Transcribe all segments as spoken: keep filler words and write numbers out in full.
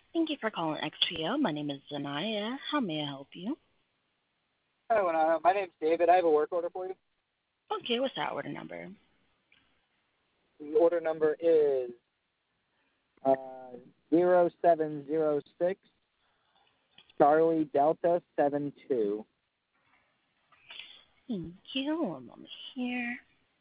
Thank you for calling X P O. My name is Zanaya. How may I help you? Hi, uh, my name's David. I have a work order for you. Okay, what's that order number? The order number is uh, zero seven zero six Charlie Delta seven two. Thank you. One moment here.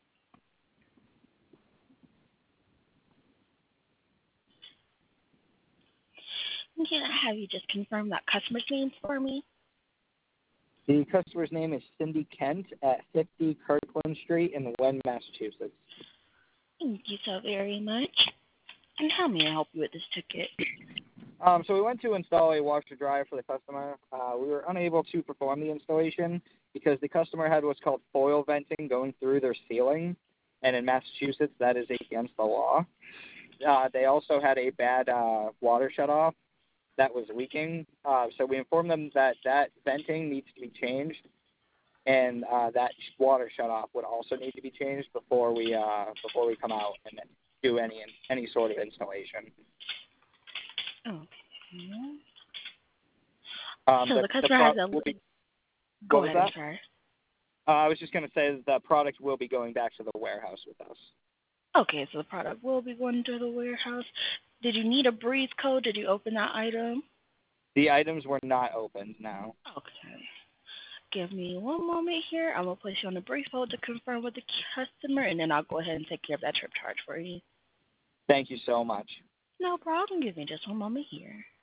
Can I have you just confirm that customer's name for me? The customer's name is Cindy Kent at fifty Kirkland Street in Wen, Massachusetts. Thank you so very much. And how may I help you with this ticket? Um, so we went to install a washer dryer for the customer. Uh, we were unable to perform the installation because the customer had what's called foil venting going through their ceiling, and in Massachusetts that is against the law. Uh, they also had a bad uh, water shutoff that was leaking, uh, so we informed them that that venting needs to be changed, and uh, that water shutoff would also need to be changed before we uh, before we come out and do any any sort of installation. Okay. Um, So the the the customer has product a... will be. Go What was ahead, I'm that? sorry. Uh, I was just going to say that the product will be going back to the warehouse with us. Okay, so the product will be going to the warehouse. Did you need a breeze code? Did you open that item? The items were not opened now. Okay. Give me one moment here. I'm going to place you on a brief hold to confirm with the customer, and then I'll go ahead and take care of that trip charge for you. Thank you so much. No problem. Give me just one moment here.